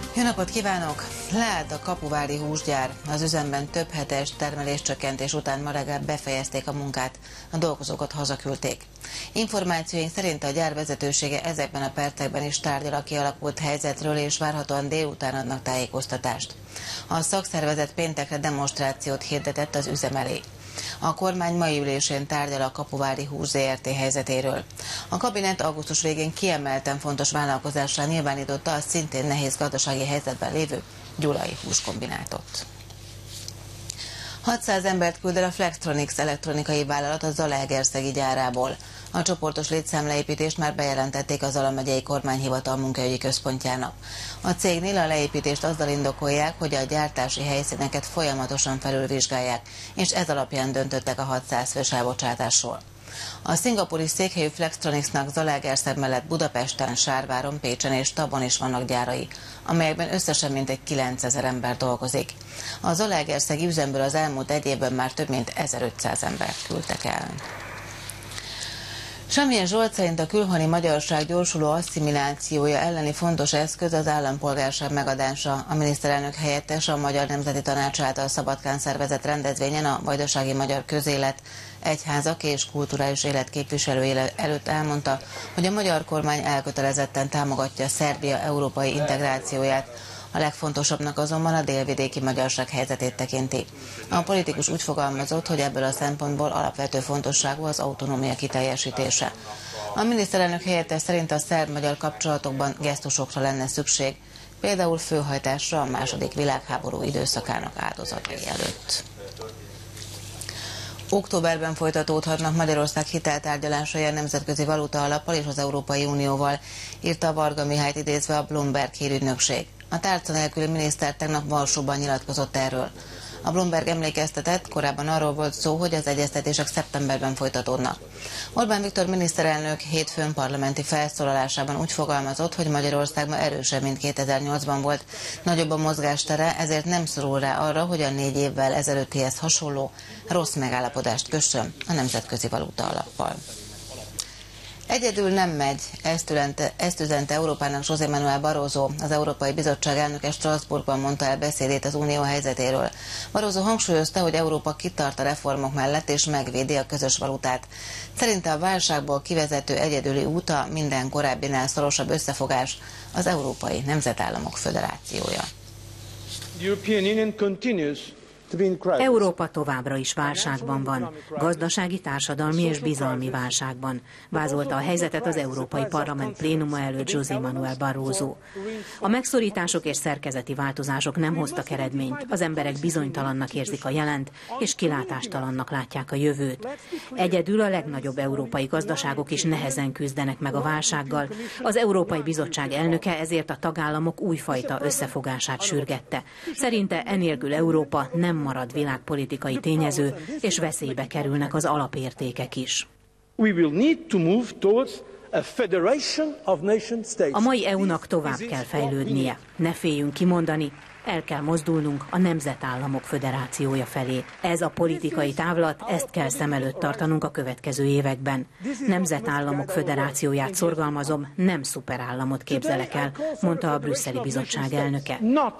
Jó napot kívánok! Leállt a kapuvári húsgyár. Az üzemben több hetes termeléscsökkentés után ma reggel befejezték a munkát, a dolgozókat hazaküldték. Információink szerint a gyár vezetősége ezekben a percekben is tárgyal a kialakult helyzetről, és várhatóan délután adnak tájékoztatást. A szakszervezet péntekre demonstrációt hirdetett az üzem elé. A kormány mai ülésén tárgyal a Kapuvári Hús Zrt. Helyzetéről. A kabinet augusztus végén kiemelten fontos vállalkozásra nyilvánította a szintén nehéz gazdasági helyzetben lévő Gyulai Húskombinátot. 600 embert küld el a Flextronics elektronikai vállalat a Zalaegerszegi gyárából. A csoportos létszámleépítést már bejelentették a Zala megyei kormányhivatal munkaügyi központjának. A cégnél a leépítést azzal indokolják, hogy a gyártási helyszíneket folyamatosan felülvizsgálják, és ez alapján döntöttek a 600 fős elbocsátásról. A szingapúri székhelyű Flextronicsnak Zalaegerszeg mellett Budapesten, Sárváron, Pécsen és Tabon is vannak gyárai, amelyekben összesen mintegy 9000 ember dolgozik. A zalaegerszegi üzemből az elmúlt egy évben már több mint 1500 embert küldtek el. Samilyen Zsolt szerint a külhoni magyarság gyorsuló asszimilációja elleni fontos eszköz az állampolgárság megadása. A miniszterelnök helyettes a Magyar Nemzeti Tanács által Szabadkán szervezett rendezvényen a vajdasági magyar közélet, egyházak és kulturális élet képviselői előtt elmondta, hogy a magyar kormány elkötelezetten támogatja Szerbia európai integrációját. A legfontosabbnak azonban a délvidéki magyarság helyzetét tekinti. A politikus úgy fogalmazott, hogy ebből a szempontból alapvető fontosságú az autonómia kiteljesítése. A miniszterelnök helyettes szerint a szerb-magyar kapcsolatokban gesztusokra lenne szükség, például főhajtásra a II. Világháború időszakának áldozatai előtt. Októberben folytatódhatnak Magyarország hiteltárgyalásai a Nemzetközi Valutaalapmal és az Európai Unióval, írta Varga Mihályt idézve a Bloomberg hírügynökség. A tárca nélküli miniszter tegnap Varsóban nyilatkozott erről. A Bloomberg emlékeztetett, korábban arról volt szó, hogy az egyeztetések szeptemberben folytatódnak. Orbán Viktor miniszterelnök hétfőn parlamenti felszólalásában úgy fogalmazott, hogy Magyarország ma erősebb, mint 2008-ban volt. Nagyobb a mozgástere, ezért nem szorul rá arra, hogy a 4 évvel ezelőttihez hasonló rossz megállapodást kössön a Nemzetközi Valutaalappal. Egyedül nem megy, ezt üzente Európának José Manuel Barroso, az Európai Bizottság elnöke Strasbourgban mondta el beszédét az unió helyzetéről. Barroso hangsúlyozta, hogy Európa kitart a reformok mellett és megvédi a közös valutát. Szerinte a válságból kivezető egyedüli út a minden korábbinál szorosabb összefogás, az Európai Nemzetállamok Föderációja. Európa továbbra is válságban van, gazdasági, társadalmi és bizalmi válságban, vázolta a helyzetet az Európai Parlament plénuma előtt José Manuel Barroso. A megszorítások és szerkezeti változások nem hoztak eredményt, az emberek bizonytalannak érzik a jelent, és kilátástalannak látják a jövőt. Egyedül a legnagyobb európai gazdaságok is nehezen küzdenek meg a válsággal. Az Európai Bizottság elnöke ezért a tagállamok újfajta összefogását sürgette. Szerinte enélkül Európa nem marad világpolitikai tényező, és veszélybe kerülnek az alapértékek is. A mai EU-nak tovább kell fejlődnie. Ne féljünk kimondani, el kell mozdulnunk a Nemzetállamok Föderációja felé. Ez a politikai távlat, ezt kell szem előtt tartanunk a következő években. Nemzetállamok Föderációját szorgalmazom, nem szuperállamot képzelek el, mondta a brüsszeli bizottság elnöke.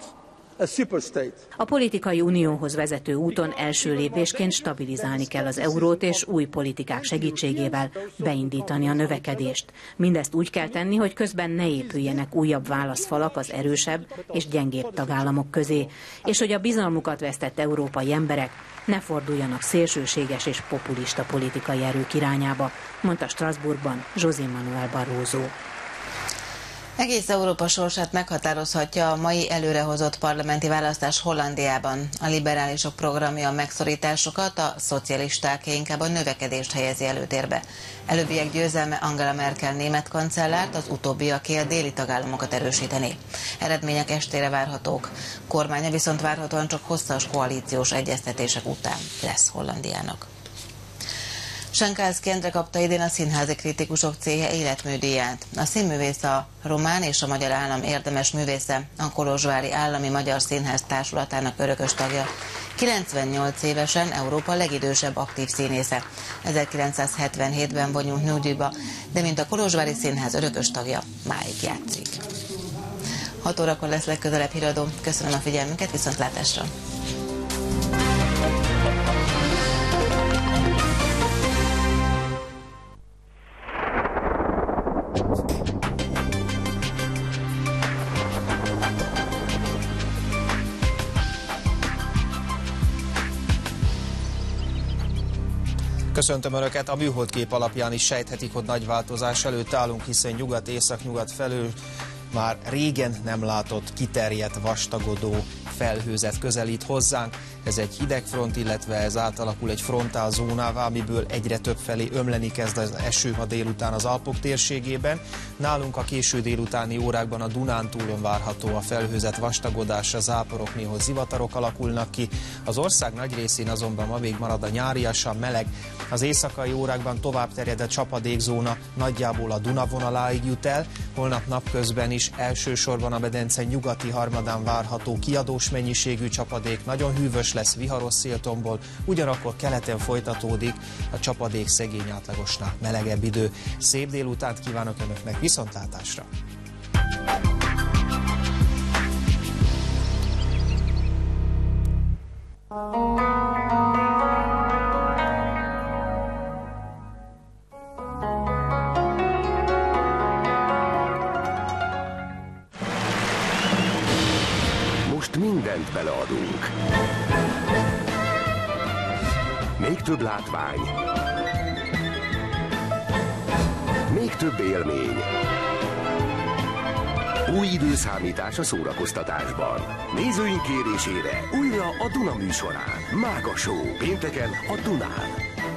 A politikai unióhoz vezető úton első lépésként stabilizálni kell az eurót, és új politikák segítségével beindítani a növekedést. Mindezt úgy kell tenni, hogy közben ne épüljenek újabb válaszfalak az erősebb és gyengébb tagállamok közé, és hogy a bizalmukat vesztett európai emberek ne forduljanak szélsőséges és populista politikai erők irányába, mondta Strasbourgban José Manuel Barroso. Egész Európa sorsát meghatározhatja a mai előrehozott parlamenti választás Hollandiában. A liberálisok programja a megszorításokat, a szocialistáké inkább a növekedést helyezi előtérbe. Előbbiek győzelme Angela Merkel német kancellárt, az utóbbiaké a déli tagállamokat erősíteni. Eredmények estére várhatók. Kormánya viszont várhatóan csak hosszas koalíciós egyeztetések után lesz Hollandiának. Sankálszky Endre kapta idén a Színházi Kritikusok Céhe életműdíját. A színművész a román és a magyar állam érdemes művésze, a Kolozsvári Állami Magyar Színház Társulatának örökös tagja. 98 évesen Európa legidősebb aktív színésze. 1977-ben vonult nyugdíjba, de mint a Kolozsvári Színház örökös tagja máig játszik. 6 órakor lesz legközelebb híradó. Köszönöm a figyelmünket, viszontlátásra! Köszöntöm Önöket! A műholdkép alapján is sejthetik, hogy nagy változás előtt állunk, hiszen nyugat-észak-nyugat felől már régen nem látott, kiterjedt, vastagodó felhőzet közelít hozzánk. Ez egy hidegfront, illetve ez átalakul egy frontálzónává, amiből egyre több felé ömleni kezd az eső ma délután az Alpok térségében. Nálunk a késő délutáni órákban a Dunántúlon várható a felhőzet vastagodása, záporok, néhol zivatarok alakulnak ki. Az ország nagy részén azonban ma még marad a nyáriasan meleg. Az éjszakai órákban tovább terjed a csapadékzóna, nagyjából a Duna vonaláig jut el. Holnap napközben is elsősorban a medence nyugati harmadán várható kiadós mennyiségű csapadék, nagyon hűvös lesz, viharos széltomból, ugyanakkor keleten folytatódik a csapadék szegény átlagosnál melegebb idő. Szép délutánt kívánok Önöknek, viszontlátásra! Most mindent beleadunk. Még több látvány. Még több élmény. Új időszámítás a szórakoztatásban. Nézőink kérésére újra a Duna műsorán. Mága Show. Pénteken a Dunán.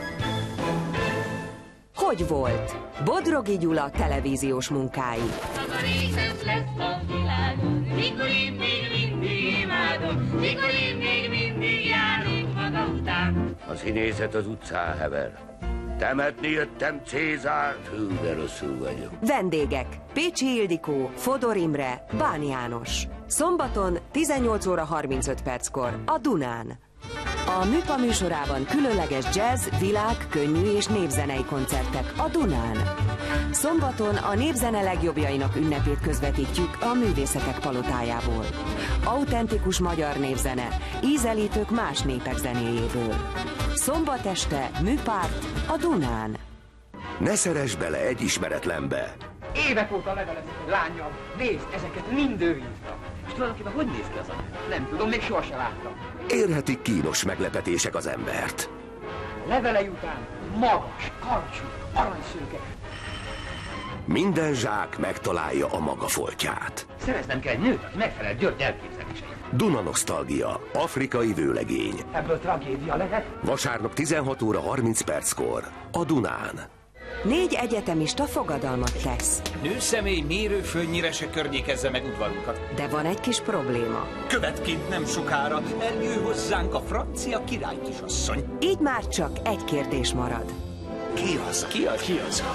Hogy volt? Bodrogi Gyula televíziós munkái. Az a részem lesz a világon, mikor én még mindig imádom, mikor én még mindig járok maga után. A színészet az utcán hever. Temetni jöttem Cézárt, hű, de rosszul vagyok. Vendégek: Pécsi Ildikó, Fodor Imre, Bán János. Szombaton 18 óra 35 perckor a Dunán. A Műpa műsorában különleges jazz, világ, könnyű és népzenei koncertek a Dunán. Szombaton a népzene legjobbjainak ünnepét közvetítjük a Művészetek Palotájából. Autentikus magyar népzene, ízelítők más népek zenéjéből. Szombat este Műpárt a Dunán. Ne szeress bele egy ismeretlenbe. Évek óta levelezek egy lánnyal. Nézd, ezeket mind ő hívta. És tulajdonképpen hogy néz ki az anyag? Nem tudom, még sohasem láttam. Érhetik kínos meglepetések az embert. A levelei után magas, karcsú, aranyszőke. Minden zsák megtalálja a maga foltját. Szereznem kell egy nőt, aki megfelel György elképzeléseinek. Duna nosztalgia, afrikai vőlegény. Ebből tragédia lehet? Vasárnap 16 óra 30 perckor a Dunán. 4 egyetemista fogadalmat tesz. Nőszemély mérőföldnyire se környékezze meg udvarunkat. De van egy kis probléma. Követként nem sokára eljő hozzánk a francia király kisasszony. Így már csak egy kérdés marad. Ki az? Ki az? Ki az?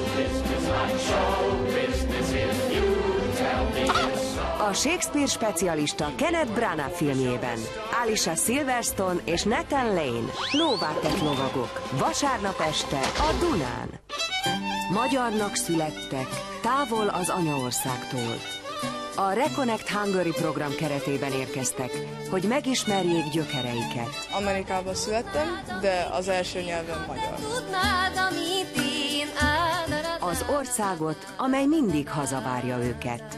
A Shakespeare specialista Kenneth Branagh filmjében Alicia Silverstone és Nathan Lane lóvá tett lovagok. Vasárnap este a Dunán. Magyarnak születtek, távol az anyaországtól. A Reconnect Hungary program keretében érkeztek, hogy megismerjék gyökereiket. Amerikában születtem, de az első nyelvem magyar. Az országot, amely mindig hazavárja őket.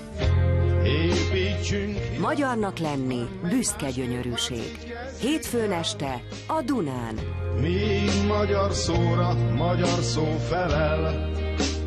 Magyarnak lenni büszke gyönyörűség. Hétfőn este a Dunán. Míg magyar szóra magyar szó felel,